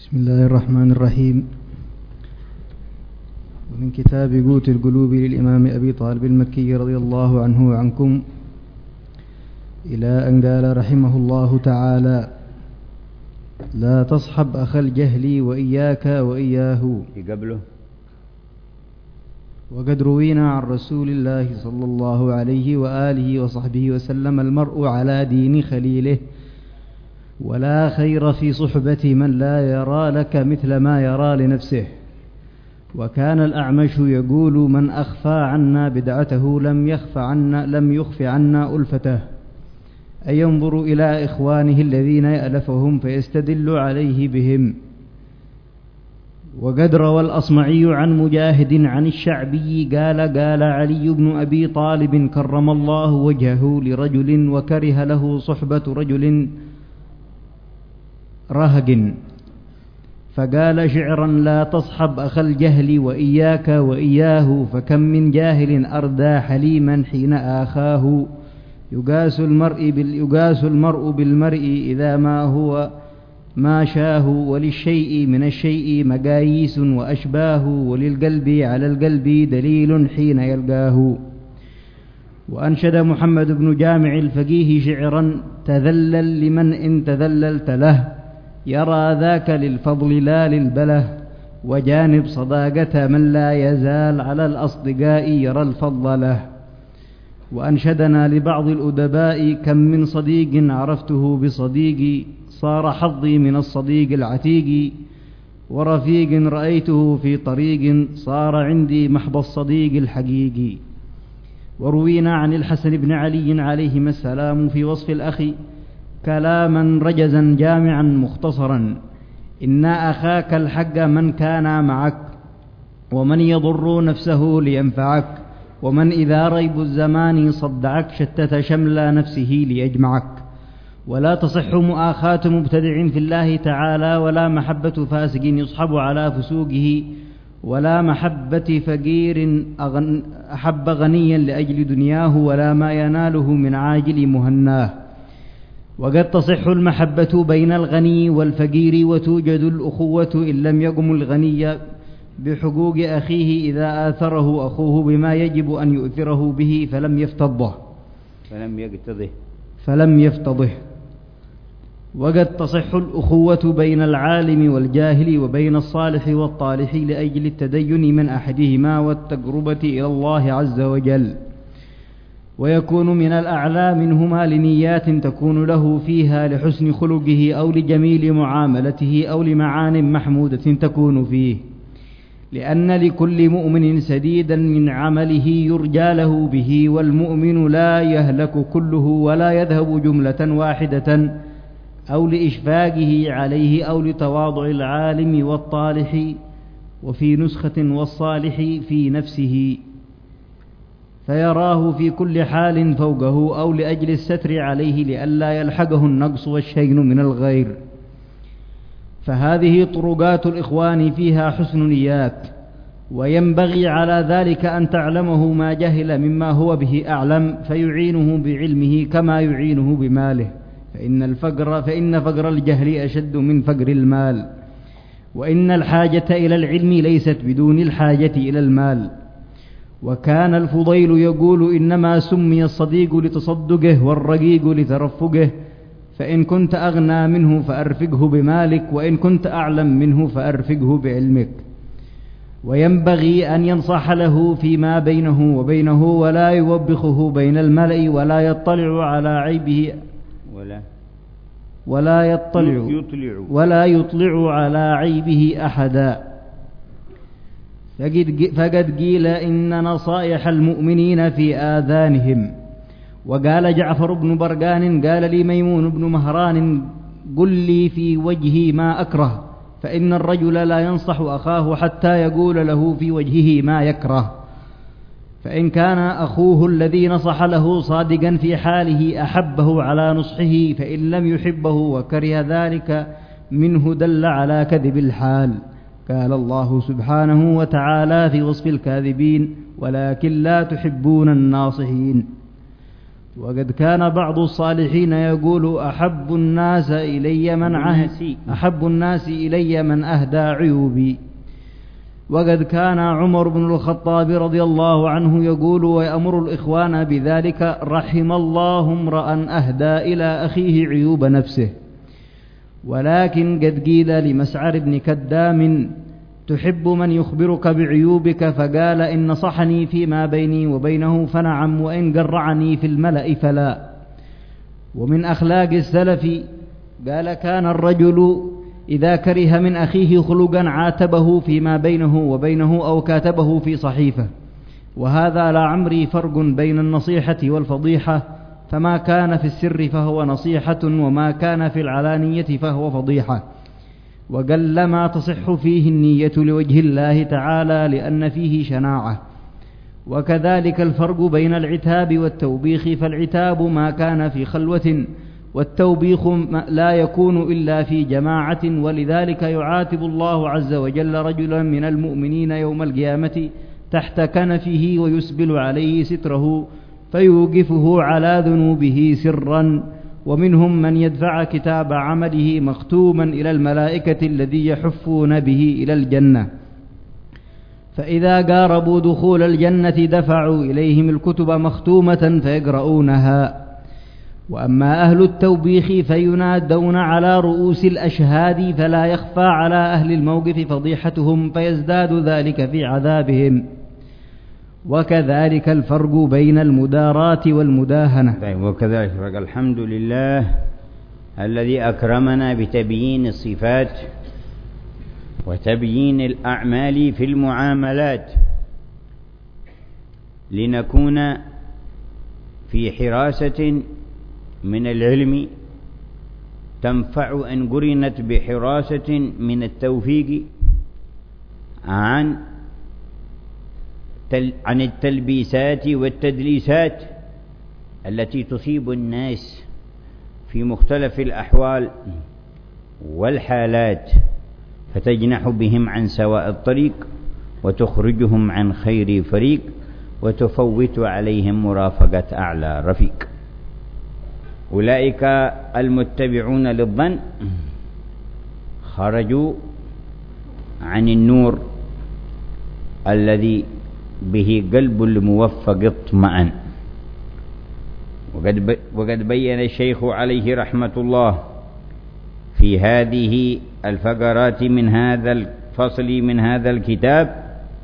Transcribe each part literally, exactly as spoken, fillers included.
بسم الله الرحمن الرحيم. ومن كتاب قوت القلوب للإمام أبي طالب المكي رضي الله عنه وعنكم إلى أن قال رحمه الله تعالى: لا تصحب أخ الجهل وإياك وإياه. قبله: وقد روينا عن رسول الله صلى الله عليه وآله وصحبه وسلم: المرء على دين خليله، ولا خير في صحبة من لا يرى لك مثل ما يرى لنفسه. وكان الأعمش يقول: من أخفى عنا بدعته لم يخف عنا لم يخف عنا ألفته، أي ينظر إلى إخوانه الذين يألفهم فيستدل عليه بهم. وقد روى الأصمعي عن مجاهد عن الشعبي قال: قال علي بن أبي طالب كرم الله وجهه لرجل وكره له صحبة رجل رهق، فقال شعرا: لا تصحب أخ الجهل وإياك وإياه، فكم من جاهل أردى حليما حين آخاه. يقاس المرء, بال يقاس المرء بالمرء إذا ما هو ما شاه، وللشيء من الشيء مقاييس وأشباه، وللقلب على القلب دليل حين يلقاه. وأنشد محمد بن جامع الفقيه شعرا: تذلل لمن إن تذللت له، يرى ذاك للفضل لا للبله، وجانب صداقة من لا يزال على الأصدقاء يرى الفضل له. وأنشدنا لبعض الأدباء: كم من صديق عرفته بصديقي، صار حظي من الصديق العتيق، ورفيق رأيته في طريق، صار عندي محض الصديق الحقيقي. وروينا عن الحسن بن علي عليهما السلام في وصف الأخ كلاما رجزا جامعا مختصرا: إن أخاك الحق من كان معك، ومن يضر نفسه لينفعك، ومن إذا ريب الزمان صدعك شتت شمل نفسه ليجمعك. ولا تصح مؤاخاة مبتدع في الله تعالى، ولا محبة فاسق يصحب على فسوقه، ولا محبة فقير أحب غنيا لأجل دنياه، ولا ما يناله من عاجل مهناه. وقد تصح المحبة بين الغني والفقير، وتوجد الأخوة إن لم يقم الغني بحقوق أخيه إذا آثره أخوه بما يجب أن يؤثره به فلم يفتضه فلم يقتضه فلم يفتضه وقد تصح الأخوة بين العالم والجاهل، وبين الصالح والطالح لأجل التدين من أحدهما والتقربة إلى الله عز وجل. ويكون من الأعلى منهما لنيات تكون له فيها لحسن خلقه، أو لجميل معاملته، أو لمعان محمودة تكون فيه، لأن لكل مؤمن سديدا من عمله يرجى له به، والمؤمن لا يهلك كله ولا يذهب جملة واحدة، أو لإشفاقه عليه، أو لتواضع العالم والطالح، وفي نسخة والصالح في نفسه، فيراه في كل حال فوقه، أو لأجل الستر عليه لئلا يلحقه النقص والشين من الغير. فهذه طرقات الإخوان فيها حسن نيات، وينبغي على ذلك أن تعلمه ما جهل مما هو به أعلم، فيعينه بعلمه كما يعينه بماله، فإن الفقر فإن فقر الجهل أشد من فقر المال، وإن الحاجة إلى العلم ليست بدون الحاجة إلى المال. وكان الفضيل يقول: إنما سمي الصديق لتصدقه، والرقيق لترفقه، فإن كنت أغنى منه فأرفقه بمالك، وإن كنت أعلم منه فأرفقه بعلمك. وينبغي أن ينصح له فيما بينه وبينه، ولا يوبخه بين الملأ، ولا يطلع على عيبه ولا ولا يطلع يطلع ولا يطلع على عيبه أحدا. فقد قيل: إن نصائح المؤمنين في آذانهم. وقال جعفر بن برقان: قال لي ميمون بن مهران: قل لي في وجهي ما أكره، فإن الرجل لا ينصح أخاه حتى يقول له في وجهه ما يكره. فإن كان أخوه الذي نصح له صادقا في حاله أحبه على نصحه، فإن لم يحبه وكره ذلك منه دل على كذب الحال. قال الله سبحانه وتعالى في وصف الكاذبين: ولكن لا تحبون الناصحين. وقد كان بعض الصالحين يقول أحب الناس إلي من عهد أحب الناس إلي من أهدى عيوبي. وقد كان عمر بن الخطاب رضي الله عنه يقول ويأمر الإخوان بذلك: رحم الله امرأ أهدى إلى أخيه عيوب نفسه. ولكن قد قيل لمسعر بن كدام: تحب من يخبرك بعيوبك؟ فقال: إن نصحني فيما بيني وبينه فنعم، وإن قرعني في الملأ فلا. ومن أخلاق السلف قال: كان الرجل إذا كره من أخيه خلقا عاتبه فيما بينه وبينه أو كاتبه في صحيفة. وهذا لعمري فرق بين النصيحة والفضيحة، فما كان في السر فهو نصيحة، وما كان في العلانية فهو فضيحة. وقلما تصح فيه النية لوجه الله تعالى لأن فيه شناعة. وكذلك الفرق بين العتاب والتوبيخ، فالعتاب ما كان في خلوة، والتوبيخ لا يكون إلا في جماعة. ولذلك يعاتب الله عز وجل رجلا من المؤمنين يوم القيامة تحت كنفه ويسبل عليه ستره فيوقفه على ذنوبه سرا. ومنهم من يدفع كتاب عمله مختوما إلى الملائكة الذي يحفون به إلى الجنة، فإذا قاربوا دخول الجنة دفعوا إليهم الكتب مختومة فيقرؤونها. وأما أهل التوبيخ فينادون على رؤوس الأشهاد، فلا يخفى على أهل الموقف فضيحتهم، فيزداد ذلك في عذابهم. وكذلك الفرق بين المداراة والمداهنة. طيب، وكذلك الفرق. الحمد لله الذي أكرمنا بتبيين الصفات وتبيين الأعمال في المعاملات، لنكون في حراسة من العلم تنفع إن قرنت بحراسة من التوفيق عن عن التلبيسات والتدليسات التي تصيب الناس في مختلف الأحوال والحالات، فتجنح بهم عن سواء الطريق وتخرجهم عن خير فريق وتفوت عليهم مرافقة أعلى رفيق. أولئك المتبعون للظن خرجوا عن النور الذي به قلب الموفق اطمأن. وقد وقد بين الشيخ عليه رحمة الله في هذه الفقرات من هذا الفصل من هذا الكتاب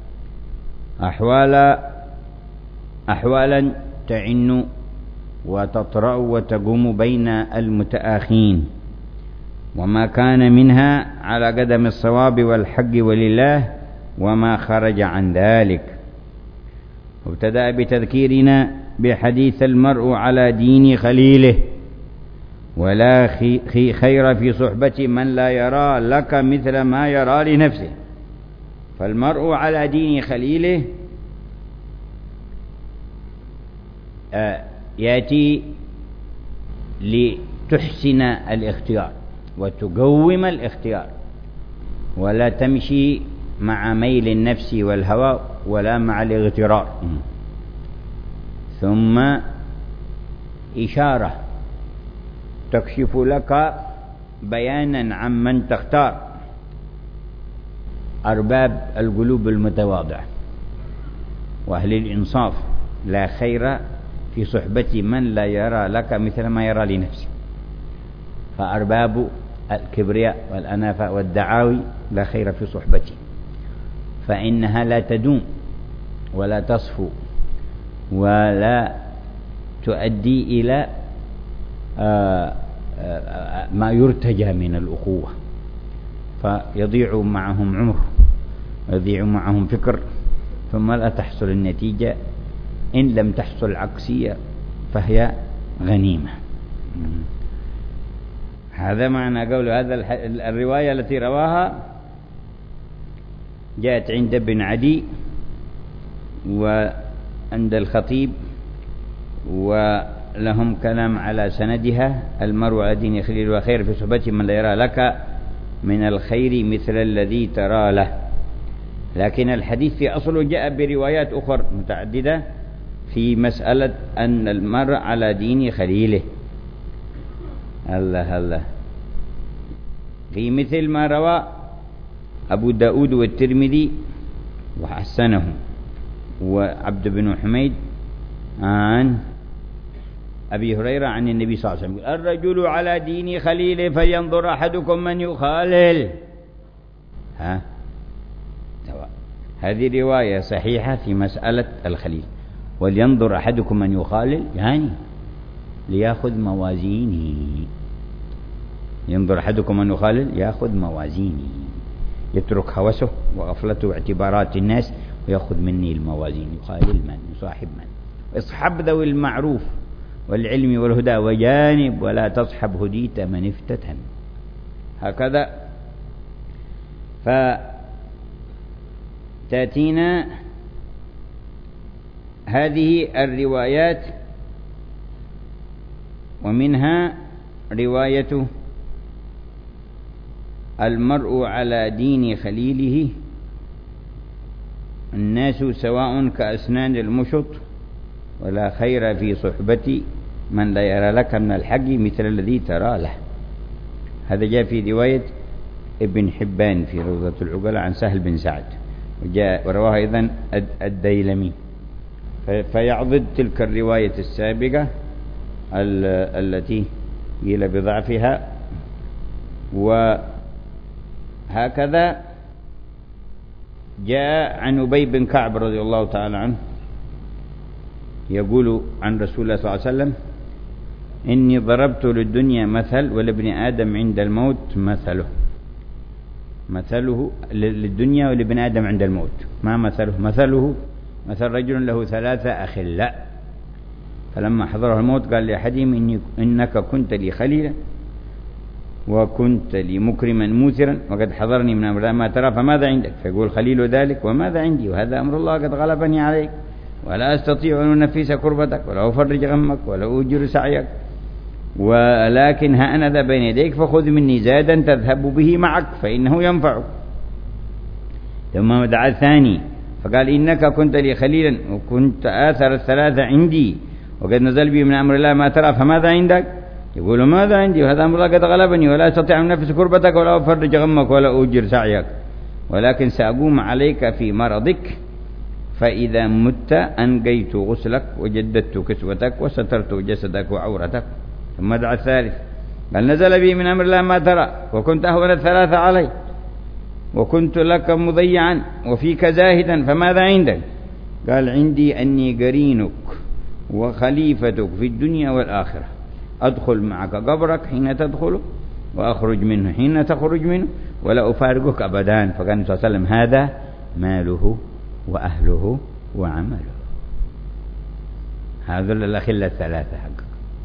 أحوال أحوالا تعن وتطرأ وتقوم بين المتآخين، وما كان منها على قدم الصواب والحق ولله، وما خرج عن ذلك. وابتدأ بتذكيرنا بحديث المرء على دين خليله، ولا خير في صحبة من لا يرى لك مثل ما يرى لنفسه. فالمرء على دين خليله آه يأتي لتحسن الاختيار وتقوم الاختيار، ولا تمشي مع ميل النفس والهوى ولا مع الاغترار. ثم إشارة تكشف لك بيانا عمن تختار: أرباب القلوب المتواضعة وأهل الإنصاف، لا خير في صحبة من لا يرى لك مثل ما يرى لنفسه. فأرباب الكبرياء والأنافة والدعاوي لا خير في صحبته، فإنها لا تدوم ولا تصفو ولا تؤدي إلى ما يرتجى من الأخوة، فيضيع معهم عمر ويضيع معهم فكر، ثم لا تحصل النتيجة. إن لم تحصل عكسية فهي غنيمة. هذا معنى قول هذا. الرواية التي رواها جاءت عند ابن عدي وعند الخطيب، ولهم كلام على سندها: المرء على دين خليل وخير في صحبة من لا يرى لك من الخير مثل الذي ترى له. لكن الحديث في أصله جاء بروايات أخرى متعددة في مسألة أن المرء على دين خليله. الله الله، في مثل ما روى أبو داود والترمذي وحسنه وعبد بن حميد عن أبي هريرة عن النبي صلى الله عليه وسلم: الرجل على دين خليله فلينظر أحدكم من يخالل. ها، هذه رواية صحيحة في مسألة الخليل. ولينظر أحدكم من يخالل، يعني ليأخذ موازينه. ينظر أحدكم من يخالل، يأخذ موازينه، يترك هوسه وغفلته واعتبارات الناس ويأخذ مني الموازين. يخالل من؟ يصاحب من؟ اصحب ذوي المعروف والعلم والهدى وجانب ولا تصحب هديت من افتتن. هكذا. فتأتينا هذه الروايات، ومنها رواية المرء على دين خليله الناس سواء كأسنان المشط ولا خير في صحبة من لا يرى لك من الحق مثل الذي ترى له. هذا جاء في رواية ابن حبان في روضة العقلاء عن سهل بن سعد، وجاء ورواه أيضا الديلمي. فيعضد تلك الرواية السابقة التي قيل بضعفها. وهكذا جاء عن أبي بن كعب رضي الله تعالى عنه يقول عن رسول الله صلى الله عليه وسلم: إني ضربت للدنيا مثل ولابن آدم عند الموت مثله. مثله للدنيا ولابن آدم عند الموت، ما مثله؟ مثله مثل رجل له ثلاثة أخلاء، فلما حضره الموت قال لأحدهم: إني إنك كنت لي خليلا وكنت لي مكرما موثرا وقد حضرني من أمر ما ترى فماذا عندك؟ فيقول خليل ذلك: وماذا عندي؟ وهذا أمر الله قد غلبني عليك، ولا أستطيع أن أنفس كربتك ولا أفرج غمك ولا أجر سعيك، ولكن ها أنا ذا بين يديك فخذ مني زادا تذهب به معك فإنه ينفعك. ثم دعا الثاني فقال: إنك كنت لي خليلا وكنت آثر الثلاثة عندي وقد نزل بي من أمر الله ما ترى فماذا عندك؟ يقول: ماذا عندي؟ وهذا أمر الله قد غلبني ولا أستطيع أن أنفس كربتك ولا أفرج غمك ولا أجر سعيك، ولكن سأقوم عليك في مرضك، فإذا مت أنقيت غسلك وجددت كسوتك وسترت جسدك وعورتك. ثم دعا الثالث قال: نزل بي من أمر الله ما ترى وكنت أهون الثلاثة علي وكنت لك مضيعا وفيك زاهدا فماذا عندك؟ قال: عندي أني قرينك وخليفتك في الدنيا والآخرة، أدخل معك قبرك حين تدخل وأخرج منه حين تخرج منه ولا أفارقك أبدا. فقال النبي صلى الله عليه وسلم: هذا ماله وأهله وعمله. هذا الأخلة الثلاثة حقك،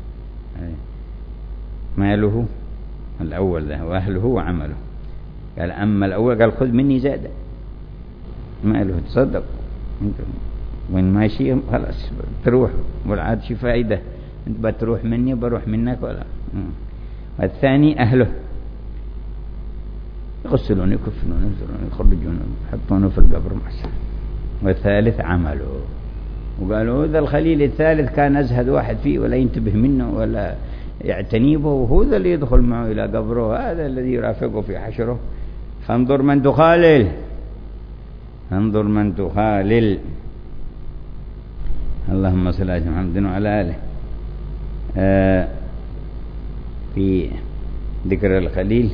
ماله الأول ده وأهله وعمله. قال: أما الأول قال: خذ مني زادا، ماله تصدق وين ماشي خلاص تروح والعاد شي فائدة، انت بتروح مني وبروح منك ولا. والثاني أهله، يغسلون يكفنون ينزلون يخرجون يحطونه في القبر محسن. والثالث عمله. وقالوا ذا الخليل الثالث كان أزهد واحد فيه ولا ينتبه منه ولا يعتني به، وهو ذا اللي يدخل معه إلى قبره، هذا الذي يرافقه في حشره. فانظر من تخالل، انظر من تخالل. اللهم صل على محمد وعلى آله. آه في ذكر الخليل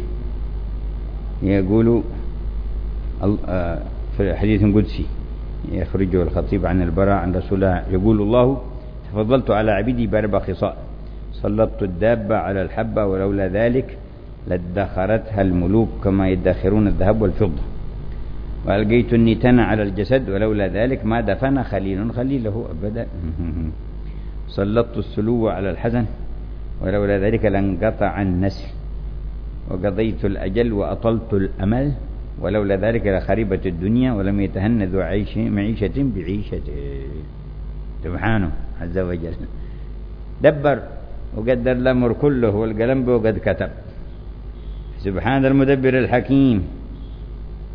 يقول آه في الحديث القدسي يخرجه الخطيب عن البراء عن رسول الله يقول: الله تفضلت على عبيدي بأربع خصال، سلطت الدابة على الحبة ولولا ذلك لادخرتها الملوك كما يدخرون الذهب والفضة، وألقيت النتن على الجسد ولولا ذلك ما دفن خليل خليله أبدا، سلطت السلو على الحزن ولولا ذلك لانقطع النسل، وقضيت الأجل وأطلت الأمل ولولا ذلك لخربت الدنيا ولم يتهن ذو عيش معيشة بعيشة. سبحانه عز وجل دبر وقدر الأمر كله والقلم وقد كتب. سبحان المدبر الحكيم.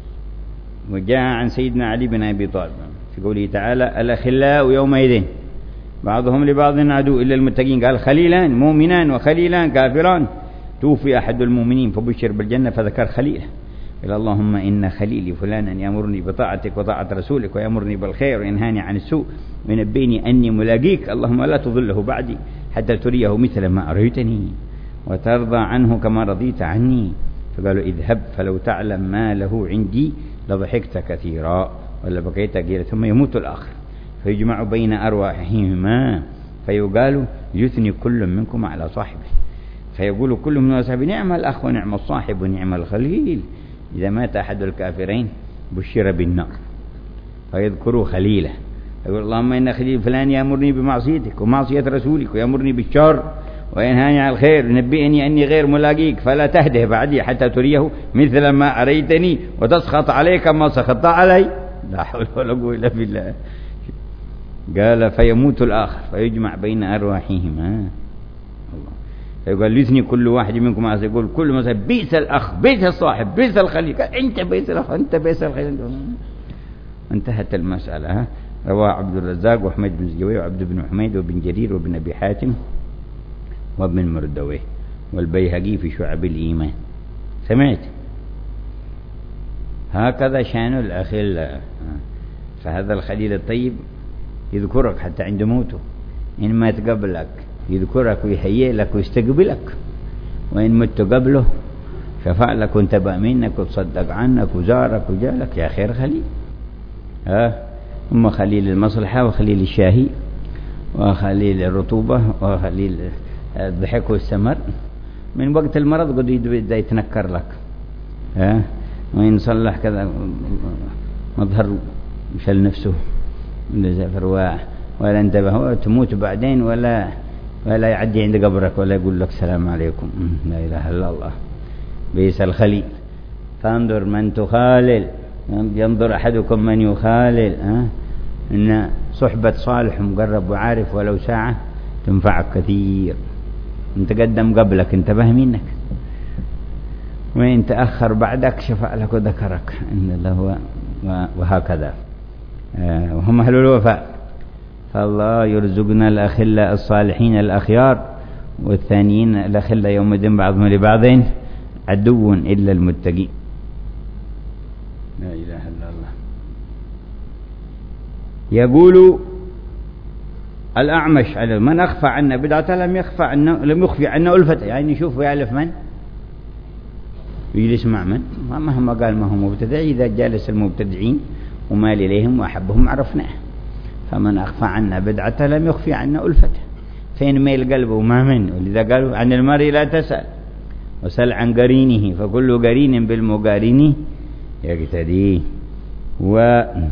وجاء عن سيدنا علي بن أبي طالب في قوله تعالى: الأخلاء يومئذ بعضهم لبعض عدو إلا المتقين. قال خليلان مؤمنان وخليلان كافران. توفي أحد المؤمنين فبشر بالجنة فذكر خليله. قال اللهم إن خليلي فلانا يأمرني بطاعتك وطاعة رسولك ويأمرني بالخير وينهاني عن السوء وينبيني أني ملاقيك، اللهم لا تضله بعدي حتى تريه مثل ما أريتني وترضى عنه كما رضيت عني. فقالوا اذهب فلو تعلم ما له عندي لضحكت كثيرا ولا بكيت قليلا. ثم يموت الآخر فيجمع بين أرواحهما فيقال يثني كل منكم على صاحبه، فيقول كل من صاحبه نعم الأخ ونعم الصاحب ونعم الخليل. إذا مات أحد الكافرين بشر بالنار فيذكروا خليله، يقول اللهم إن خليل فلان يأمرني بمعصيتك ومعصية رسولك ويأمرني بالشر وينهاني عن الخير نبئني أني غير ملاقيك فلا تهده بعدي حتى تريه مثل ما أريتني وتسخط عليك كما سخطت علي. لا حول ولا قوة إلا بالله. قال فيموت الآخر فيجمع بين أرواحهما الله فيقول يثني كل واحد منكم عز يقول كل مثلا بئس الأخ بئس الصاحب بئس الخليل. أنت بئس الأخ أنت بئس الخليل. انتهت المسألة. رواه عبد الرزاق وحميد بن زجوي وعبد بن حميد وابن جرير وابن أبي حاتم وابن مردويه والبيهقي في شعب الإيمان. سمعت؟ هكذا شان الأخلاء. فهذا الخليل الطيب يذكرك حتى عند موته، إن ما تقبلك يذكرك ويهيئ لك ويستقبلك، وإن مت قبله شفع لك وانتبه منك وتصدق عنك وزارك وجالك. يا خير خليل. ها أما خليل المصلحة وخليل الشاهي وخليل الرطوبة وخليل الضحك والسمر. من وقت المرض قد يبدأ يتنكر لك. ها وإن صلح كذا مظهر مشل نفسه من زفر ولا انتبه تموت بعدين ولا ولا يعدي عند قبرك ولا يقول لك السلام عليكم. لا إله إلا الله. بئس الخليل. فانظر من تخالل، ينظر أحدكم من يخالل. ها إن صحبة صالح مقرب وعارف ولو ساعة تنفعك كثير. انت قدم قبلك انتبه منك، وإن تأخر بعدك شفع لك وذكرك إن الله. وهكذا وهم أهل الوفاء. فالله يرزقنا الأخلاء الصالحين الأخيار، والثانيين الأخلاء يومئذ بعضهم لبعض عدو إلا المتقين. لا إله إلا الله. يقول الأعمش على من أخفى عنا بدعة لم يخفى عنا لم يخفي عنا ألفة. يعني شوف ويعرف من يجلس مع من مهما قال ما هو مبتدع. إذا جالس المبتدعين ومال إليهم وأحبهم عرفناه. فمن أخفى عنا بدعة لم يخفي عنا ألفة. فين ميل قلبه وما من. ولذا قالوا عن المرء لا تسأل وسل عن قرينه فكل قرين بالمقارن يقتديه. وقال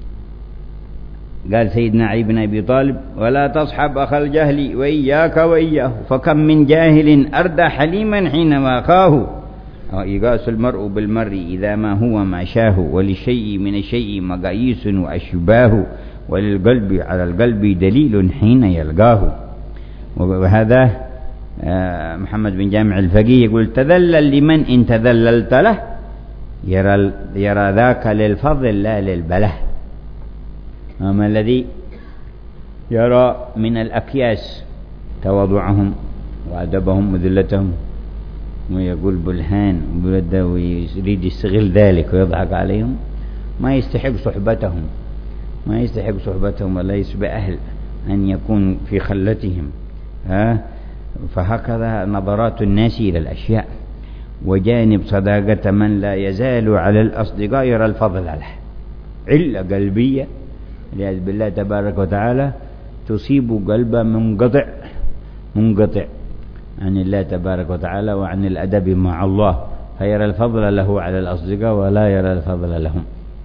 سيدنا علي بن أبي طالب ولا تصحب أخ الجهل وإياك وإياه فكم من جاهل أردى حليما حينما أخاه. يقاس المرء بالمرء إذا ما هو ما شاه وللشيء من الشيء مقاييس وأشباه وللقلب على القلب دليل حين يلقاه. وهذا محمد بن جامع الفقيه يقول تذلل لمن إن تذللت له يرى, يرى ذاك للفضل لا للبله. أما الذي يرى من الأكياس تواضعهم وأدبهم وذلتهم ويقول بلهان ويريد يستغل ذلك ويضحك عليهم ما يستحق صحبتهم ما يستحق صحبتهم ولا يسبى أهل أن يكون في خلتهم. ها فهكذا نظرات الناس إلى الأشياء. وجانب صداقة من لا يزال على الأصدقاء يرى الفضل عليه. علة قلبية لأجل بالله تبارك وتعالى تصيب قلب منقطع منقطع عن الله تبارك وتعالى وعن الأدب مع الله، فيرى الفضل له على الأصدقاء ولا يرى الفضل لهم.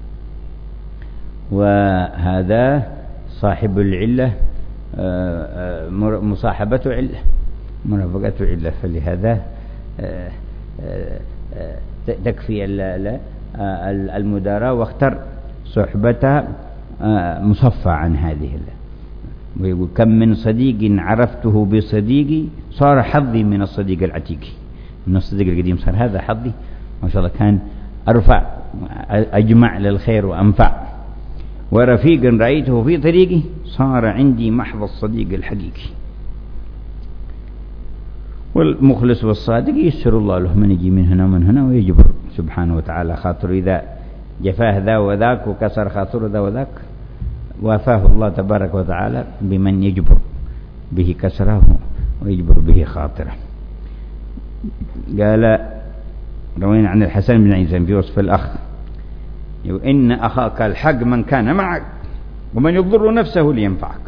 وهذا صاحب العلة مصاحبته علة مرافقته علة. فلهذا تكفي المداراة واختر صحبتها مصفى عن هذه الله. ويقول كم من صديق عرفته بصديقي صار حظي من الصديق العتيق. من الصديق القديم صار هذا حظي ما شاء الله كان أرفع أجمع للخير وأنفع. ورفيق رأيته في طريقي صار عندي محض الصديق الحقيقي. والمخلص والصادق يسر الله له من يجي من هنا ومن هنا ويجبر سبحانه وتعالى خاطر. إذا جفاه ذا وذاك وكسر خاطر ذا وذاك وافاه الله تبارك وتعالى بمن يجبر به كسره ويجبر به خاطره. قال روينا عن الحسن بن عيسى في وصف الأخ: إن أخاك الحق من كان معك ومن يضر نفسه لينفعك،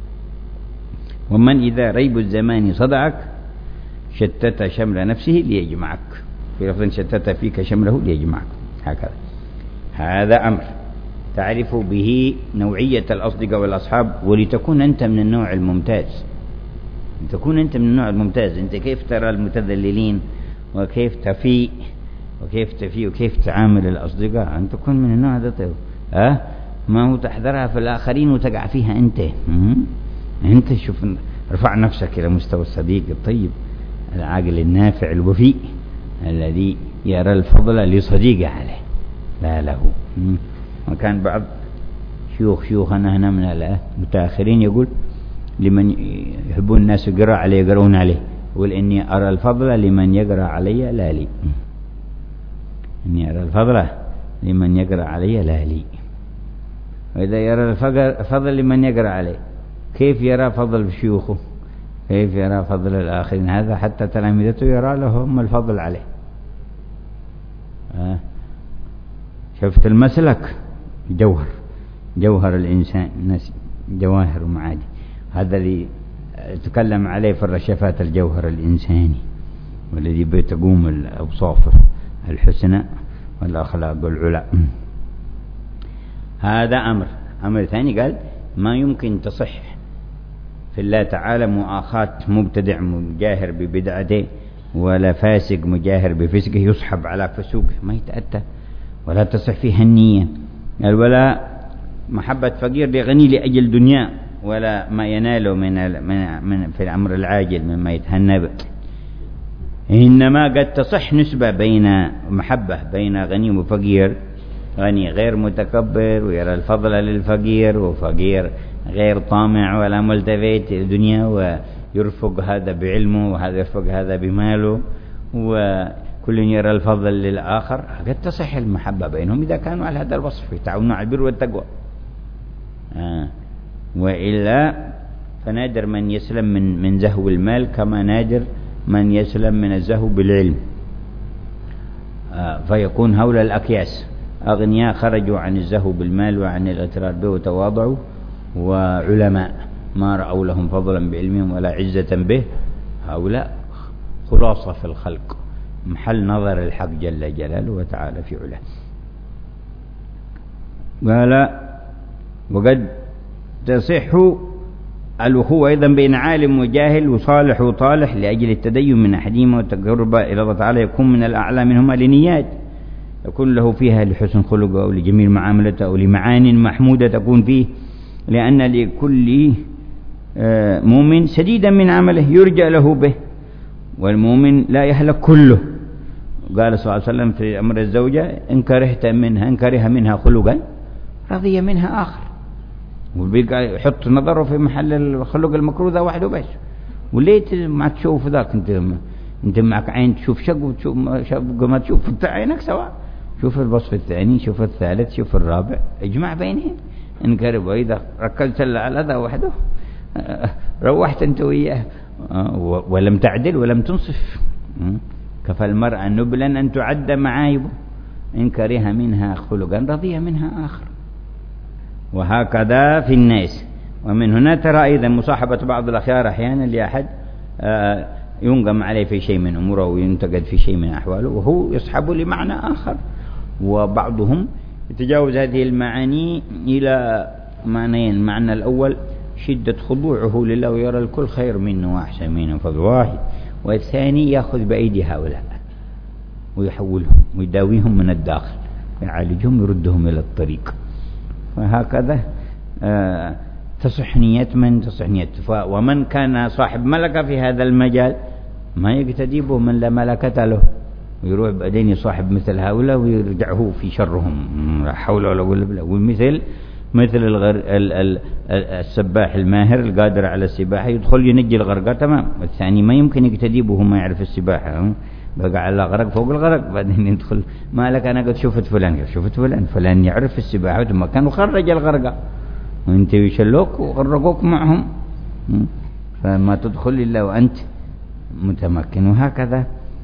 ومن إذا ريب الزمان صدعك شتت شمل نفسه ليجمعك، في لفظ شتت فيك شمله ليجمعك. هكذا هذا أمر تعرف به نوعية الأصدقاء والأصحاب، ولتكون أنت من النوع الممتاز. تكون أنت من النوع الممتاز. أنت كيف ترى المتذللين وكيف تفي وكيف تفي وكيف تعامل الأصدقاء، أن تكون من النوع هذا. طيب أه ما هو تحذرها في الآخرين وتقع فيها أنت. أنت شوف، ارفع نفسك إلى مستوى الصديق الطيب العاقل النافع الوفي الذي يرى الفضل لصديقه عليه لا له. وكان بعض شيوخ شيوخنا هنا من المتأخرين يقول لمن يحبون الناس يقرأ عليه يقرؤون عليه، يقول إني أرى الفضل لمن يقرأ علي لا لي. إني أرى الفضل لمن يقرأ علي لا لي. وإذا يرى الفضل لمن يقرأ عليه، كيف يرى فضل شيوخه؟ كيف يرى فضل الآخرين؟ هذا حتى تلامذته يرى لهم الفضل عليه. آه. شفت المسلك جوهر جوهر الإنسان، ناس جواهر ومعادي. هذا اللي تكلم عليه في الرشفات الجوهر الإنساني، والذي بتقوم الأوصاف الحسنى والأخلاق والعلا. هذا أمر. أمر ثاني قال ما يمكن تصح في الله تعالى مؤاخاة مبتدع مجاهر ببدعته ولا فاسق مجاهر بفسقه يصحب على فسوقه، ما يتأتى ولا تصح فيها النية. قال ولا محبة فقير لغني لأجل دنيا ولا ما يناله من من من في الأمر العاجل مما يتهنى به. إنما قد تصح نسبة بين محبة بين غني وفقير، غني غير متكبر ويرى الفضل للفقير، وفقير غير طامع ولا ملتفت الدنيا ويرفق هذا بعلمه وهذا يرفق هذا بماله، وكل يرى الفضل للآخر. قد تصح المحبة بينهم إذا كانوا على هذا الوصف يتعاونون على البر والتقوى. آه. وإلا فنادر من يسلم من من زهو المال كما نادر من يسلم من الزهو بالعلم. آه. فيكون هؤلاء الأكياس أغنياء خرجوا عن الزهو بالمال وعن الاغترار به وتواضعوا، وعلماء ما رأوا لهم فضلا بعلمهم ولا عزة به. هؤلاء خلاصة في الخلق محل نظر الحق جل جلاله وتعالى في علاه. قال وقد تصح الأخوة أيضا بين عالم وجاهل وصالح وطالح لأجل التدين من أحدهما والتقرب إلى الله تعالى يكون من الأعلى منهما لنيات يكون له فيها لحسن خلقه أو لجميل معاملته أو لمعان محمودة تكون فيه، لأن لكل مؤمن سديدا من عمله يرجى له به، والمؤمن لا يهلك كله. قال صلى الله عليه وسلم في أمر الزوجة إن كرهت منها إن كره منها خلقا رضي منها آخر، وبيبقى يحط نظره في محل الخلق المكروه ذا وحده بس. وليت ما تشوف ذاك انت انت معك عين تشوف شق وتشوف ما تشوف بتاع عينك سواء. شوف الوصف الثاني، شوف الثالث، شوف الرابع، اجمع بينهم. ان كرب واذا ركلت على ذا وحده روحت انت وياه ولم تعدل ولم تنصف. كفى المرأة نبلا ان تعد معايبه ان كره منها خلقا رضي منها آخر. وهكذا في الناس. ومن هنا ترى أيضا مصاحبة بعض الأخيار أحيانا لأحد ينقم عليه في شيء من أموره وينتقد في شيء من أحواله وهو يصحب لمعنى آخر، وبعضهم يتجاوز هذه المعاني إلى معنيين. المعنى الأول شدة خضوعه لله ويرى الكل خير منه وأحسن منه فضل واحد، والثاني يأخذ بأيدي هؤلاء ويحولهم ويداويهم من الداخل ويعالجهم ويردهم إلى الطريق. وهكذا آه تصح نية من تصح نية. ومن كان صاحب ملكة في هذا المجال ما يقتدي به من لا ملكة له، ويروح بعدين يصاحب مثل هؤلاء ويرجعه في شرهم لا حول ولا قوة إلا بالله. والمثل مثل الغر... ال... ال... السباح الماهر القادر على السباحة يدخل ينجي الغرقة تمام، الثاني ما يمكن يقتدي وهو ما يعرف السباحة، بقى على غرق فوق الغرق، بعدين يدخل ما لك أنا قد شفت فلان، شفت فلان فلان يعرف السباحة ثم كان وخرج الغرقة وانت يشلوك وغرقوك معهم، فما تدخل إلا وأنت متمكن. وهكذا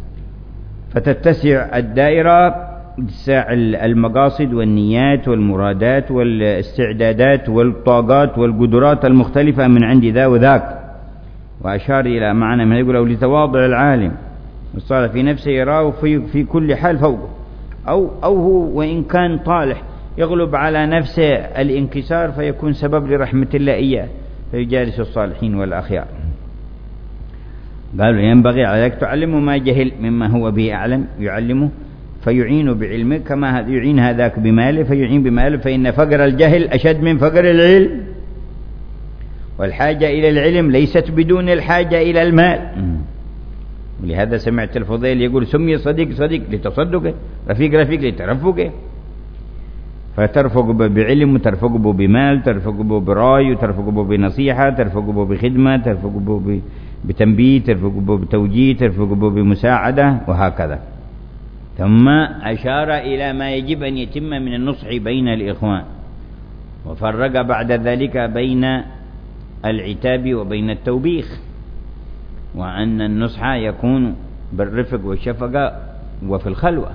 فتتسع الدائرة باتساع المقاصد والنيات والمرادات والاستعدادات والطاقات والقدرات المختلفة من عند ذا وذاك. وأشار إلى معنى من يقول: أو لتواضع العالم الصالح في نفسه يراه في, في كل حال فوقه، أو, أو هو وإن كان طالح يغلب على نفسه الانكسار فيكون سبب لرحمة الله إياه فيجالس الصالحين والأخيار. قالوا: ينبغي عليك تعلمه ما جهل مما هو به أعلم، يعلمه فيعين بعلمه كما يعين هذاك بماله فيعين بماله، فإن فقر الجهل أشد من فقر العلم، والحاجة إلى العلم ليست بدون الحاجة إلى المال. ولهذا سمعت الفضيل يقول: سمي صديق صديق لتصدقه، رفيق رفيق لترفقه، فترفق بعلم وترفق بمال، ترفق برأي، وترفق بنصيحة، ترفق بخدمة، ترفق بتنبيه، ترفق بتوجيه، ترفق بمساعدة، وهكذا. ثم أشار إلى ما يجب أن يتم من النصح بين الإخوان، وفرق بعد ذلك بين العتاب وبين التوبيخ، وأن النصح يكون بالرفق والشفقة وفي الخلوة.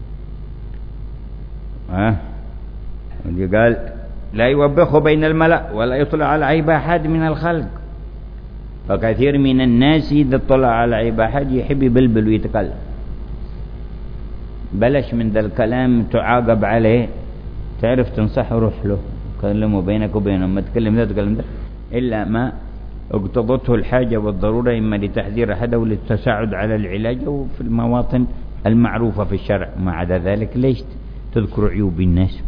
ها اللي قال: لا يوبخه بين الملأ ولا يطلع على عيب أحد من الخلق، فكثير من الناس إذا اطلع على عيب أحد يحب يبلبل ويتكلم. بلش من ذا الكلام تعاقب عليه، تعرف تنصح روح له كلمه بينك وبينه، ما تكلم ذا تكلم ذا إلا ما اقتضته الحاجة والضرورة، إما لتحذير أحد أو للتساعد على العلاج أو في المواطن المعروفة في الشرع. ما عدا ذلك ليش تذكر عيوب الناس؟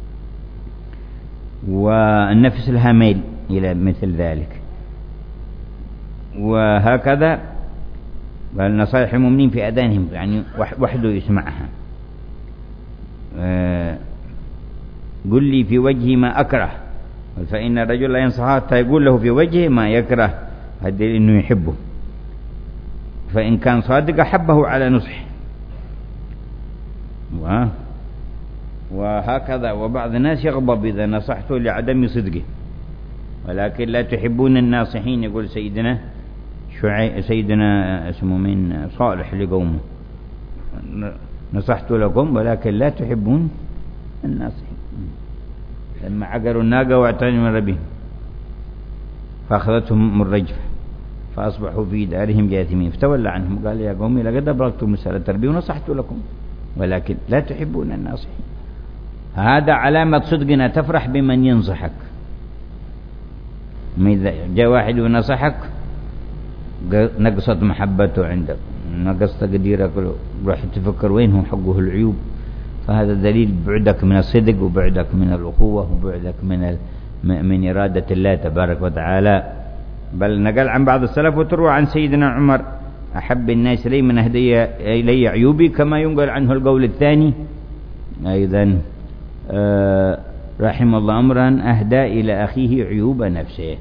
والنفس لها ميل إلى مثل ذلك. وهكذا قال: نصائح المؤمنين في أذانهم، يعني وحده يسمعها. أه قل لي في وجهي ما أكره، فإن الرجل لا ينصح حتى يقول له في وجهه ما يكره، هذا إنه يحبه، فإن كان صادق أحبه على نصح. وهكذا. وبعض الناس يغضب إذا نصحته لعدم صدقه، ولكن لا تحبون الناصحين، يقول سيدنا شعي سيدنا اسمه من صالح لقومه: نصحت لكم ولكن لا تحبون الناصحين. لما عقروا الناقة واعتنوا من ربهم فأخذتهم الرجفة فأصبحوا في دارهم جاثمين، فتولى عنهم قال: يا قومي لقد أبلغتكم رسالة ربي ونصحت لكم ولكن لا تحبون الناصحين. هذا علامة صدقنا، تفرح بمن ينصحك. إذا جاء واحد ونصحك نقصت محبته عندك، نقصت قديرك، روح تفكر وين هو حقه العيوب، فهذا دليل بعدك من الصدق وبعدك من الأخوة وبعدك من من إرادة الله تبارك وتعالى. بل نقل عن بعض السلف وتروى عن سيدنا عمر: أحب الناس إلي من أهدي إلي عيوبي، كما ينقل عنه القول الثاني أيضا: آه رحم الله أمرا أهدى إلى أخيه عيوب نفسه.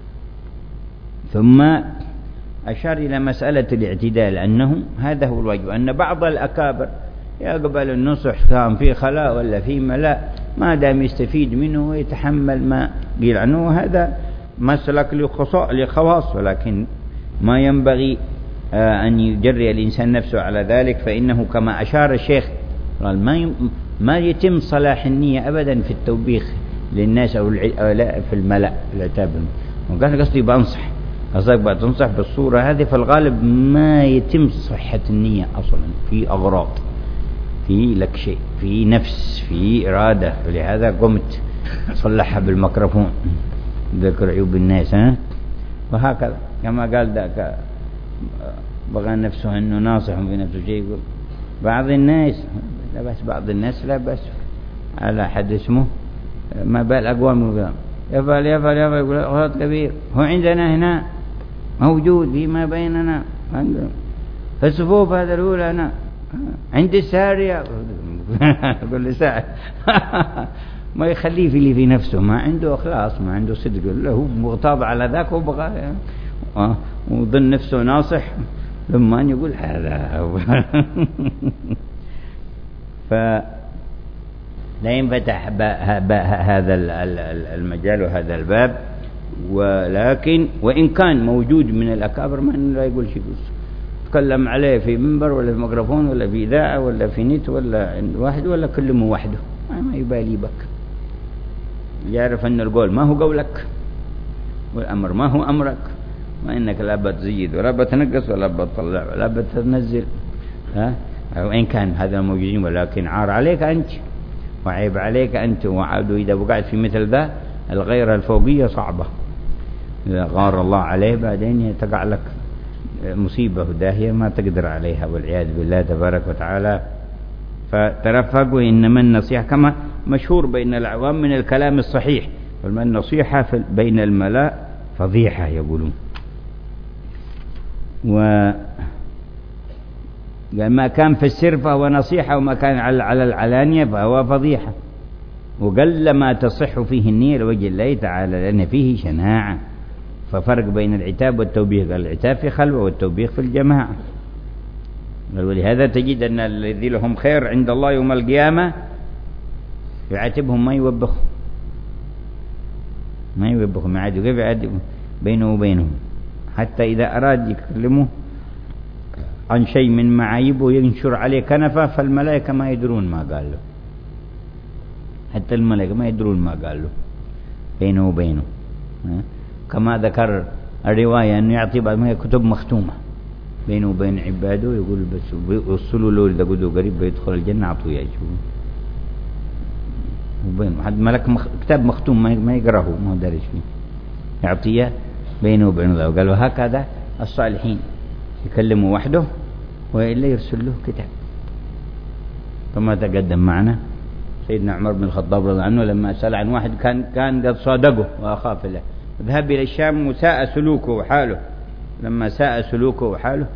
ثم أشار إلى مسألة الاعتدال، أنه هذا هو الواجب، أن بعض الأكابر يقبل النصح كان في خلاء ولا في ملاء ما دام يستفيد منه ويتحمل ما قيل عنه، وهذا مسلك لخواص، ولكن ما ينبغي أن يجري الإنسان نفسه على ذلك، فإنه كما أشار الشيخ قال: ما ما يتم صلاح النية أبدا في التوبيخ للناس أو في الملأ العتاب. وقال قصدي بنصح، قصدك بقى تنصح بالصورة هذه، فالغالب ما يتم صحة النية أصلا، في أغراض، في لك شيء، في نفس، في إرادة، ولهذا قمت صلحها بالميكروفون ذكر عيوب الناس. ها وهكذا كما قال ذاك بغى نفسه أنه ناصح في نفسه شيء، يقول بعض الناس لا بس بعض الناس لا بس على حد اسمه ما بال أقوام يفعل يفعل يفعل يقول غلط كبير، هو عندنا هنا موجود فيما بيننا في الصفوف هذا الأولى أنا عند السارية كل ساعة ما يخليه في اللي في نفسه، ما عنده إخلاص، ما عنده صدق، له مغتاظ على ذاك وبغى وظن نفسه ناصح لما أن يقول هذا هو. فلا ينفتح هذا المجال وهذا الباب، ولكن وإن كان موجود من الأكابر ما لا يقول شيء، تكلم عليه في منبر ولا في ميكروفون ولا في إذاعة ولا في نت ولا عند واحد ولا كلمه وحده، ما يبالي بك، يعرف أن القول ما هو قولك والأمر ما هو أمرك، وإنك لا بتزيد ولا بتنقص ولا بتطلع ولا بتنزل، ها، وإن كان هذا موجودين، ولكن عار عليك أنت وعيب عليك أنت، وعادوا إذا وقعت في مثل ذا الغيرة الفوقية صعبة، إذا غار الله عليه بعدين تقع لك مصيبة وداهية ما تقدر عليها والعياذ بالله تبارك وتعالى. فترفقوا، إنما النصيحة كما مشهور بين العوام من الكلام الصحيح، والنصيحة بين الملاء فضيحة يقولون. وما كان في السر فهو نصيحة، وما كان على العلانية فهو فضيحة، وقل ما تصح فيه النية لوجه الله تعالى، لأن فيه شناعة. ففرق بين العتاب والتوبيخ، قال العتاب في خلوة والتوبيخ في الجماعة. ولهذا تجد أن الذي لهم خير عند الله يوم القيامة يعاتبهم ما يوبخهم، ما يوبخهم، يعاتبهم كيف يعاتبهم بينه وبينهم، حتى إذا أراد يكلمه عن شيء من معايبه ينشر عليه كنفة، فالملائكة ما يدرون ما قال له، حتى الملائكة ما يدرون ما قال له بينه وبينه. كما ذكر الرواية أنه يعطي بعض ما كتب مختومة بينه وبين عباده، يقول بس وصلوا له إذا قدوا قريب بيدخل الجنة عطوا يجوا وبينه حد ملك مخ... كتاب مختوم ما يقرأه ما دارش فيه، يعطيه بينه وبين الله. وقالوا هكذا الصالحين يكلموا وحده وإلا يرسل له كتاب. كما تقدم معنا سيدنا عمر بن الخطاب رضي الله عنه لما سأل عن واحد كان كان قد صادقه وأخاف له، ذهب إلى الشام وساء سلوكه وحاله، لما ساء سلوكه وحاله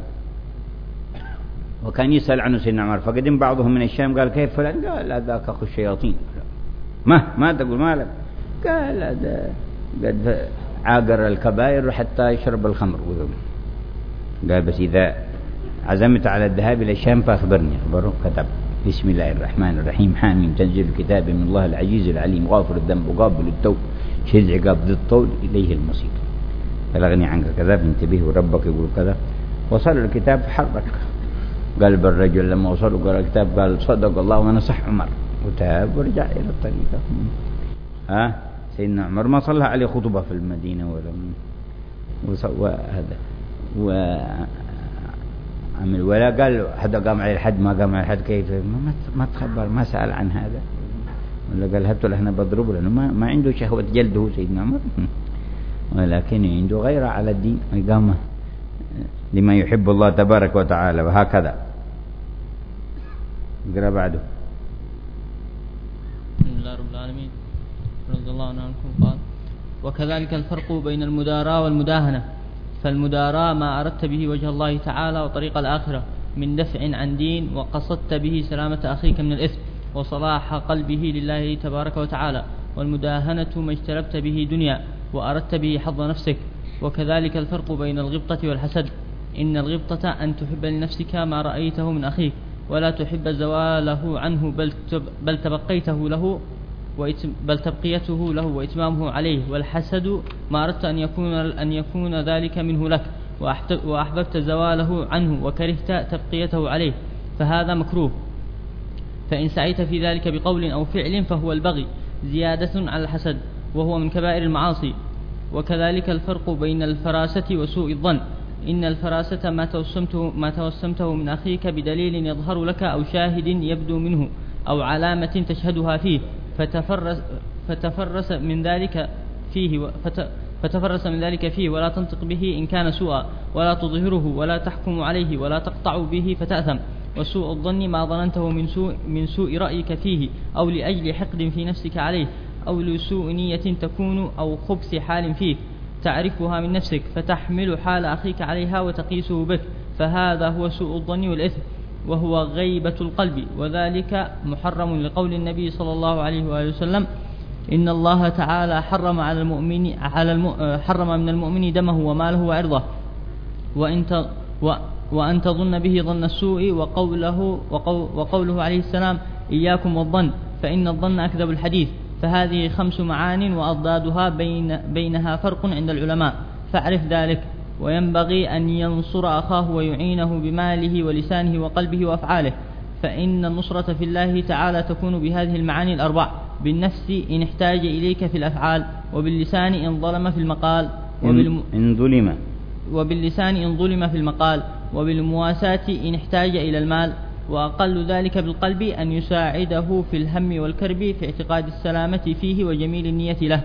وكان يسأل عنه سيدنا عمر، فقدم بعضهم من الشام قال كيف فلان؟ قال هذاك أخو الشياطين. ما ما تقول مالك؟ قال هذا قد عاقر الكبائر حتى يشرب الخمر. قال بس إذا عزمت على الذهاب إلى الشام فأخبرني. أخبره كتب بسم الله الرحمن الرحيم حاميم تنزيل الكتاب من الله العزيز العليم غافر الذنب وقابل التوب شديد عقاب ذي الطول إليه المصير بلغني عنك كذا انتبه وربك يقول كذا. وصل الكتاب حرك قلب الرجل لما وصل وقرأ الكتاب قال صدق الله ونصح عمر وتاب ورجع إلى الطريقة. ها سيدنا عمر ما صلى عليه خطبة في المدينة ولا وهذا وعمل ولا قال حدا قام عليه الحد ما قام عليه الحد كيف ما ما تخبر ما سأل عن هذا ولا قال هاتوا لهنا بضربه لأنه ما ما عنده شهوة جلده سيدنا عمر ولكن عنده غيرة على الدين ويقام لما يحب الله تبارك وتعالى. وهكذا اقرأ بعده. بسم الله رب العالمين رضي الله عنكم قال وكذلك الفرق بين المداراة والمداهنة. فالمداراة ما أردت به وجه الله تعالى وطريق الآخرة من دفع عن دين وقصدت به سلامة أخيك من الإثم وصلاح قلبه لله تبارك وتعالى. والمداهنة ما اجتلبت به دنيا وأردت به حظ نفسك. وكذلك الفرق بين الغبطة والحسد. إن الغبطة أن تحب لنفسك ما رأيته من أخيك ولا تحب زواله عنه بل بل تبقيته له بل تبقيته له وإتمامه عليه. والحسد ما أردت أن يكون أن يكون ذلك منه لك وأحببت زواله عنه وكرهت تبقيته عليه فهذا مكروه. فإن سعيت في ذلك بقول أو فعل فهو البغي زيادة على الحسد وهو من كبائر المعاصي. وكذلك الفرق بين الفراسة وسوء الظن. إن الفراسة ما توسمته, ما توسمته من أخيك بدليل يظهر لك أو شاهد يبدو منه أو علامة تشهدها فيه فتفرس, فتفرس من ذلك فيه فتفرس من ذلك فيه ولا تنطق به إن كان سوءا ولا تظهره ولا تحكم عليه ولا تقطع به فتأثم. وسوء الظن ما ظننته من سوء, من سوء رأيك فيه أو لأجل حقد في نفسك عليه أو لسوء نية تكون أو خبث حال فيه تعرفها من نفسك فتحمل حال أخيك عليها وتقيسه بك فهذا هو سوء الظن والإثم وهو غيبة القلب. وذلك محرم لقول النبي صلى الله عليه وآله وسلم إن الله تعالى حرم على المؤمن على الم... حرم من المؤمن دمه وماله وعرضه وإن ت... و... وأن تظن به ظن السوء وقوله وقو... وقوله عليه السلام إياكم والظن فإن الظن أكذب الحديث. فهذه خمس معان وأضدادها بين بينها فرق عند العلماء فاعرف ذلك. وينبغي أن ينصر أخاه ويعينه بماله ولسانه وقلبه وأفعاله، فإن النصرة في الله تعالى تكون بهذه المعاني الأربع: بالنفس إن احتاج إليك في الأفعال، وباللسان إن ظلم في المقال، وبالم... إن ظلم وباللسان إن ظلم في المقال، وبالمواساة إن احتاج إلى المال، وأقل ذلك بالقلب أن يساعده في الهم والكرب في اعتقاد السلامة فيه وجميل النية له.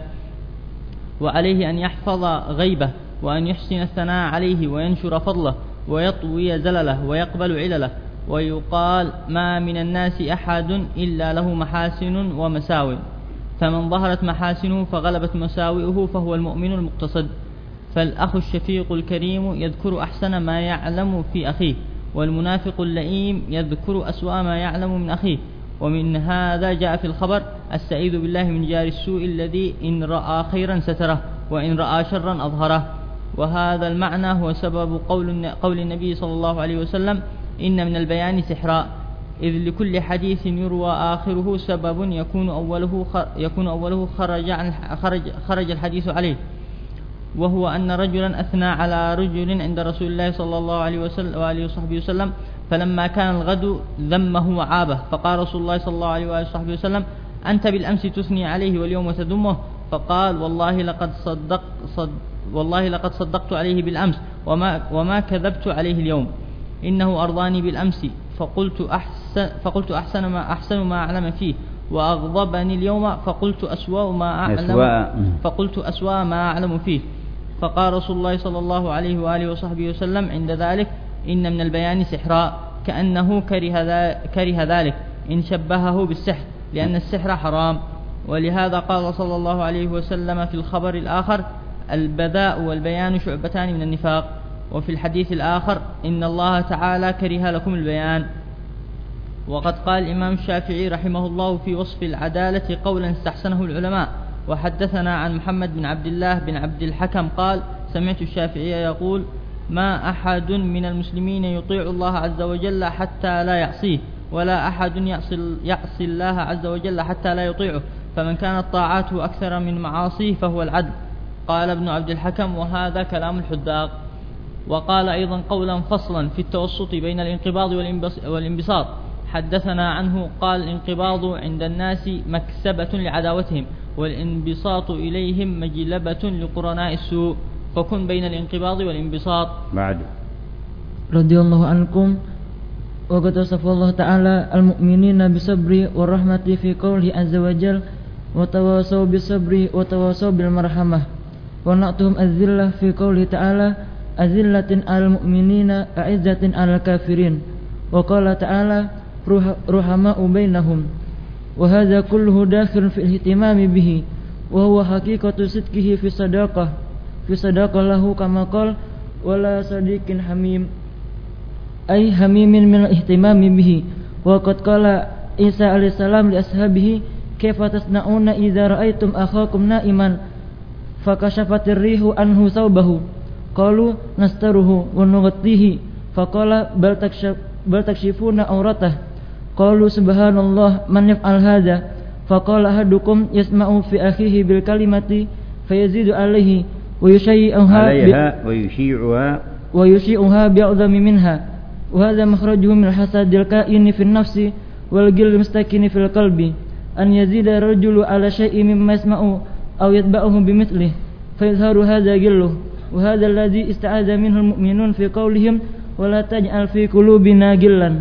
وعليه أن يحفظ غيبه، وأن يحسن الثناء عليه وينشر فضله ويطوي زلله ويقبل علله. ويقال ما من الناس أحد إلا له محاسن ومساوئ، فمن ظهرت محاسنه فغلبت مساوئه فهو المؤمن المقتصد. فالأخ الشفيق الكريم يذكر أحسن ما يعلم في أخيه، والمنافق اللئيم يذكر أسوأ ما يعلم من أخيه. ومن هذا جاء في الخبر: استعيذ بالله من جار السوء الذي إن رأى خيرا ستره وإن رأى شرا أظهره. وهذا المعنى هو سبب قول, قول النبي صلى الله عليه وسلم: إن من البيان سحرا، إذ لكل حديث يروى آخره سبب يكون أوله يكون أوله خرج عن خرج خرج الحديث عليه، وهو أن رجلا أثنى على رجل عند رسول الله صلى الله عليه وسلم وآله وصحبه وسلم، فلما كان الغد ذمه وعابه، فقال رسول الله صلى الله عليه وآله وصحبه وسلم: أنت بالأمس تثني عليه واليوم تذمه؟ فقال: والله لقد صدق صد والله لقد صدقت عليه بالأمس وما وما كذبت عليه اليوم، إنه أرضاني بالأمس فقلت أحسن فقلت أحسن ما أحسن ما أعلم فيه، وأغضبني اليوم فقلت أسوأ ما أعلم فقلت أسوأ ما أعلم فيه. فقال رسول الله صلى الله عليه وآله وصحبه وسلم عند ذلك: إن من البيان سحرا، كأنه كره, كره ذلك إن شبهه بالسحر، لأن السحر حرام. ولهذا قال صلى الله عليه وسلم في الخبر الآخر: البذاء والبيان شعبتان من النفاق. وفي الحديث الآخر: إن الله تعالى كره لكم البيان. وقد قال الإمام الشافعي رحمه الله في وصف العدالة قولا استحسنه العلماء. وحدثنا عن محمد بن عبد الله بن عبد الحكم قال: سمعت الشافعي يقول: ما أحد من المسلمين يطيع الله عز وجل حتى لا يعصيه، ولا أحد يعصي, يعصي الله عز وجل حتى لا يطيعه، فمن كانت طاعاته أكثر من معاصيه فهو العدل. قال ابن عبد الحكم: وهذا كلام الحذاق. وقال أيضا قولا فصلا في التوسط بين الانقباض والانبساط. حدثنا عنه قال: الانقباض عند الناس مكسبة لعداوتهم، والانبساط إليهم مجلبة لقرناء السوء، فكن بين الانقباض والانبساط. بعد رضي الله عنكم. وقد وصف الله تعالى المؤمنين بالصبر والرحمة في قوله عز وجل: وتواصوا بالصبر وتواصوا بالمرحمة. ونعتهم الذلة في قوله تعالى: أذلة على المؤمنين أعزة على الكافرين. وقال تعالى: رحماء بينهم. وهذا كله داخل في الاهتمام به، وهو حقيقة صدقه في صداقة في صداقة له، كما قال: ولا صديق حميم، أي حميم من الاهتمام به. وقد قال عيسى عليه السلام لأصحابه: كيف تصنعون إذا رأيتم أخاكم نائما فكشفت الريح عنه ثوبه؟ قالوا: نستره ونغطيه. فقال: بل, تكشف بل تكشفون عورته. قالوا: سبحان الله، من يفعل هذا؟ فقال: أحدكم يسمع في أخيه بالكلمة فيزيد عليه ويشيعها ويشيعها ويشيعها بأعظم منها، وهذا مخرجه من الحسد الكائن في النفس والغل المستكين في القلب، أن يزيد الرجل على شيء مما يسمع أو يتبعه بمثله فيظهر هذا غله. وهذا الذي استعاذ منه المؤمنون في قولهم: ولا تجعل في قلوبنا غلا.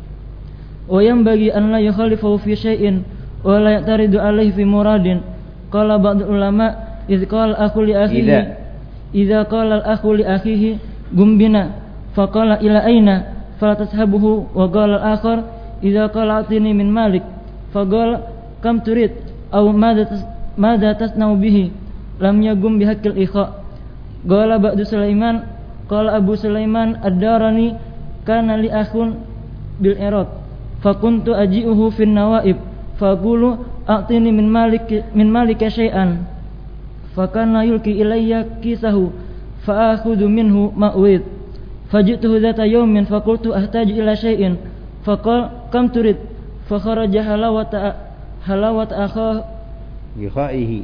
وينبغي أن لا يخالفه في شيء ولا يعترض عليه في مراد. قال بعض العلماء: إذ قال الأخ لأخيه إذا, إذا قال الأخ لأخيه: قم بنا، فقال: إلى أين؟ فلا تسحبه. وقال الآخر: إذا قال: أعطني من مالك، فقال: كم تريد؟ أو ماذا ماذا تصنع به؟ لم يقم بحق الإخاء. قال بعد سليمان: قال أبو سليمان الدارني: كان لي أخ بالعراق، فكنت أجيئه في النوائب فأقول أعطني من مالك من مالك شيئا، فكان يلقي إلي كيسه فآخذ منه ما أريد. فجئته ذات يوم فقلت أحتاج إلى شيء، فقال كم تريد؟ فخرج حلاوة حلاوة أخاه إخائه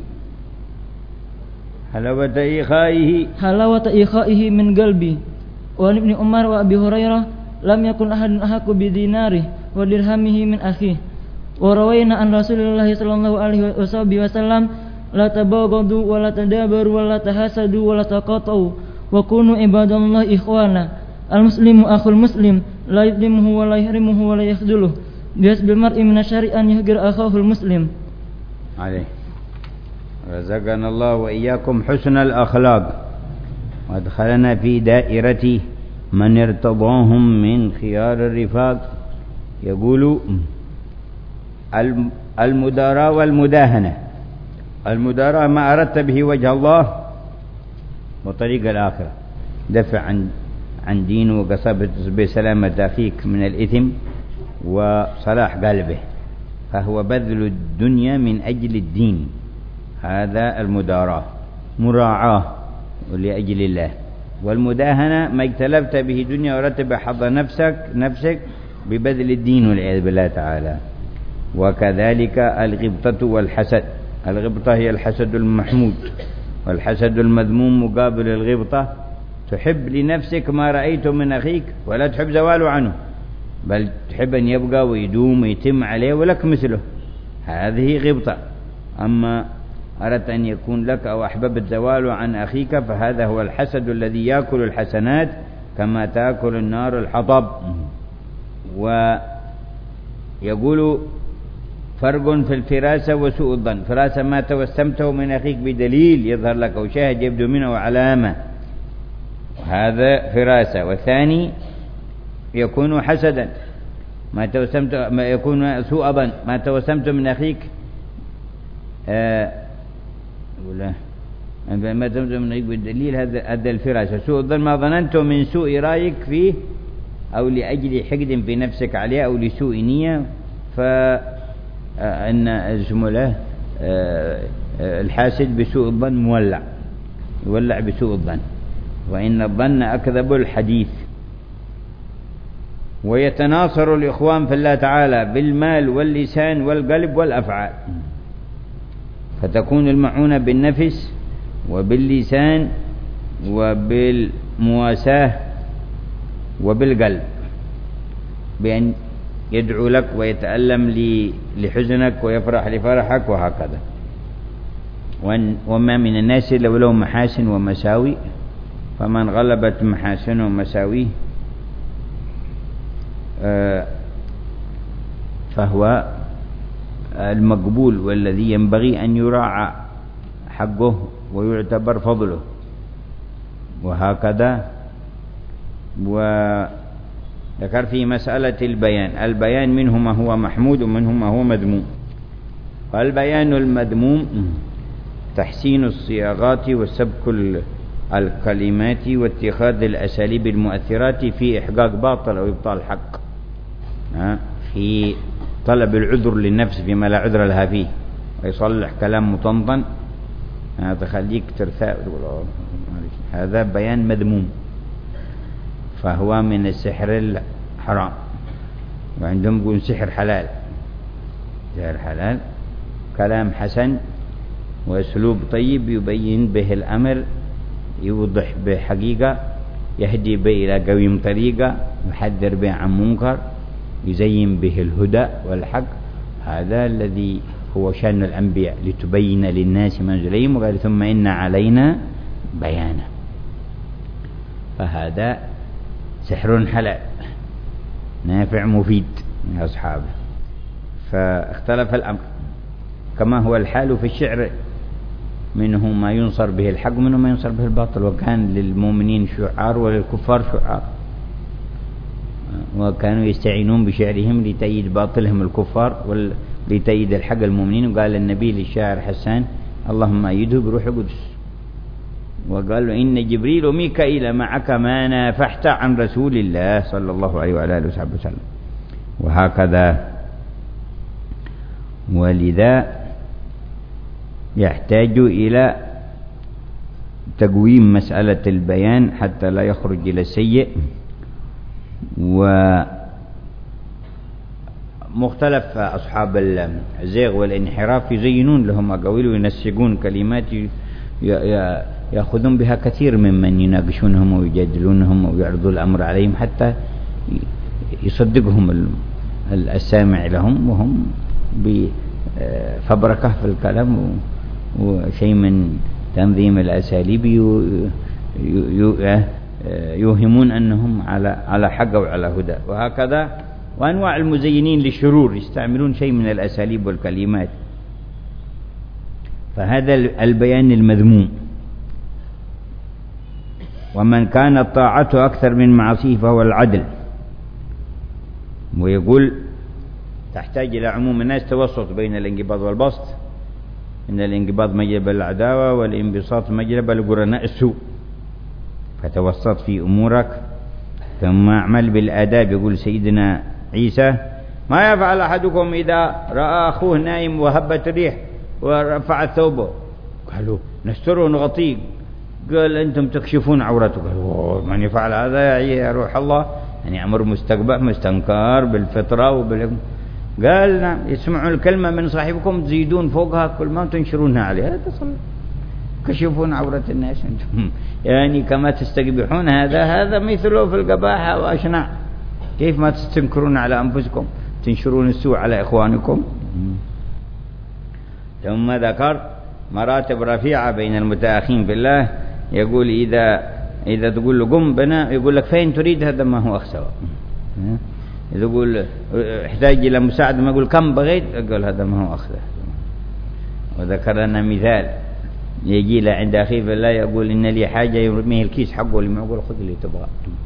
حلاوة إخائه حلاوة إخائه من قلبي. وعن ابن عمر وأبي هريرة لم يكن أحد أحق بديناره ودرهمه من أخيه. وروينا عن رسول الله صلى الله عليه وسلم لا تباغضوا ولا تدابروا ولا تحاسدوا ولا تقاطعوا وكونوا عباد الله إخوانا. المسلم أخو المسلم لا يظلمه ولا يحرمه ولا يخذله. بحسب المرء من الشر أن يهجر أخاه المسلم. عليه. رزقنا الله وإياكم حسن الأخلاق وادخلنا في دائرة من ارتضاهم من خيار الرفاق. يقول المداراة والمداهنة. المداراة ما أردت به وجه الله وطريق الآخرة، دفع عن عن دينه وقصبت بسلامة أخيك من الإثم وصلاح قلبه، فهو بذل الدنيا من أجل الدين، هذا المداراة، مراعاة لأجل الله. والمداهنة ما اجتلبت به دنيا ورتب حظ نفسك نفسك ببذل الدين والعياذ بالله تعالى. وكذلك الغبطة والحسد. الغبطة هي الحسد المحمود، والحسد المذموم مقابل الغبطة. تحب لنفسك ما رأيت من أخيك ولا تحب زواله عنه، بل تحب أن يبقى ويدوم ويتم عليه ولك مثله، هذه غبطة. أما أردت أن يكون لك أو أحببت زواله عن أخيك فهذا هو الحسد الذي يأكل الحسنات كما تأكل النار الحطب. ويقول فرق في الفراسة وسوء الظن. فراسة ما توسمته من أخيك بدليل يظهر لك أو شاهد يبدو منه علامة، وهذا فراسة. والثاني يكون حسدا، ما توسمت ما يكون سوء ظن، ما توسمت من أخيك آه ولا ما توسمت من أخيك بالدليل، هذا هذا الفراسة. سوء الظن ما ظننته من سوء رأيك فيه أو لأجل حقد في نفسك عليه أو لسوء نية، فإن اسمه له الحاسد بسوء الظن مولع، يولع بسوء الظن، وإن الظن أكذب الحديث. ويتناصر الإخوان في الله تعالى بالمال واللسان والقلب والأفعال، فتكون المعونة بالنفس وباللسان وبالمواساة وبالقلب، بأن يدعو لك ويتألم لحزنك ويفرح لفرحك وهكذا. وما من الناس إلا ولو محاسن ومساوي، فمن غلبت محاسنه ومساويه فهو المقبول والذي ينبغي أن يراعى حقه ويعتبر فضله، وهكذا. وذكر في مسألة البيان، البيان منه ما هو محمود ومنه ما هو مذموم. فالبيان المذموم تحسين الصياغات وسبك الكلمات واتخاذ الأساليب المؤثرات في إحقاق باطل أو إبطال حق، في طلب العذر للنفس فيما لا عذر لها فيه، ويصلح كلام مطنطن هذا خليك ترثاء، هذا بيان مذموم، فهو من السحر الحرام. وعندهم يقولون سحر حلال، سحر حلال كلام حسن وأسلوب طيب يبين به الأمر، يوضح به حقيقة، يهدي به إلى قويم طريقة، يحذر به عن منكر، يزين به الهدى والحق. هذا الذي هو شأن الأنبياء، لتبين للناس ما نزل إليهم، وقال ثم إن علينا بيانه. فهذا سحر حلال نافع مفيد لأصحابه. فاختلف الأمر كما هو الحال في الشعر، منه ما ينصر به الحق ومنه ما ينصر به الباطل. وكان للمؤمنين شعار وللكفار شعار، وكانوا يستعينون بشعرهم لتأييد باطلهم الكفار ولتأييد الحق المؤمنين. وقال النبي للشاعر حسان اللهم أيده بروح القدس، وقال له إن جبريل وميكائيل معك ما نافحت عن رسول الله صلى الله عليه وعلى آله وصحبه وسلم. وهكذا. ولذا يحتاج إلى تقويم مسألة البيان حتى لا يخرج إلى السيء. ومختلف أصحاب الزيغ والانحراف يزينون لهم أقاويل وينسقون كلمات يأخذون بها كثير ممن يناقشونهم ويجادلونهم ويعرضوا الأمر عليهم حتى يصدقهم السامع لهم، وهم بفبركة في الكلام وشيء من تنظيم الأساليب يوهمون أنهم على على حق وعلى هدى. وهكذا وأنواع المزينين للشرور يستعملون شيء من الأساليب والكلمات. فهذا البيان المذموم. ومن كانت طاعته أكثر من معصيه فهو العدل. ويقول تحتاج إلى عموم الناس توسط بين الانقباض والبسط، إن الانقباض مجلب العداوة والانبساط مجلب القرناء السوء، فتوسط في أمورك ثم اعمل بالآداب. يقول سيدنا عيسى ما يفعل أحدكم إذا رأى أخوه نائم وهبت الريح ورفع ثوبه؟ قالوا نستره ونغطيه. قال أنتم تكشفون عورته. قالوا من يفعل هذا يا روح الله يعني أمر مستقبح مستنكر بالفطرة وبال قال نعم يسمعون الكلمة من صاحبكم تزيدون فوقها كل ما تنشرونها عليها تصل كشفون عورة الناس أنتم يعني كما تستقبحون هذا هذا مثله في القباحة وأشنع. كيف ما تستنكرون على أنفسكم تنشرون السوء على إخوانكم؟ ثم ذكر مراتب رفيعة بين المتأخين في الله. يقول إذا إذا تقول له قم بنا يقول لك فين تريد، هذا ما هو أخسر. إذا يقول احتاج إلى مساعدة ما يقول كم بغيت، أقول هذا ما هو أخسر. وذكر لنا مثال يجي له عند أخيه في الله يقول إن لي حاجة يرميه الكيس حقه لما يقول خذ اللي تبغى.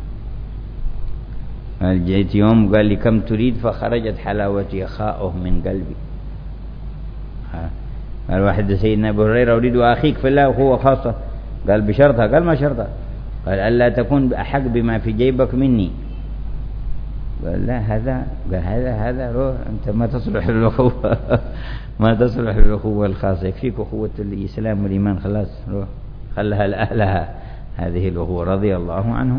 جيت يوم قال لي كم تريد فخرجت حلاوتي خاؤه من قلبي. قال واحد سيدنا أبو هريرة أريد أخيك في الله وهو خاصة. قال بشرطها. قال ما شرطها؟ قال ألا تكون أحق بما في جيبك مني. قال لا هذا قال هذا هذا روح أنت ما تصلح للأخوة ما تصلح للأخوة الخاصة، يكفيك أخوة الإسلام والإيمان خلاص روح خلها لأهلها هذه الأخوة رضي الله عنهم.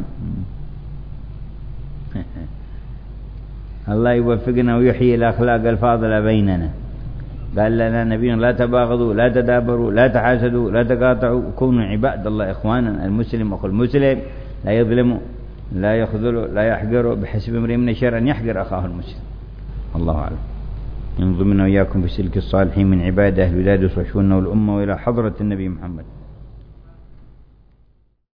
الله يوفقنا ويحيي الأخلاق الفاضلة بيننا. قال لنا نبينا لا تباغضوا لا تدابروا لا تحاسدوا لا تقاطعوا كونوا عباد الله إخوانا. المسلم أخو المسلم لا يظلموا لا يخذلوا لا يحقروا بحسب امرئ من الشر أن يحقر أخاه المسلم. الله أعلم. ينظمنا وإياكم بسلك الصالحين من عباده الوداد وشؤون والأمة وإلى حضرة النبي محمد.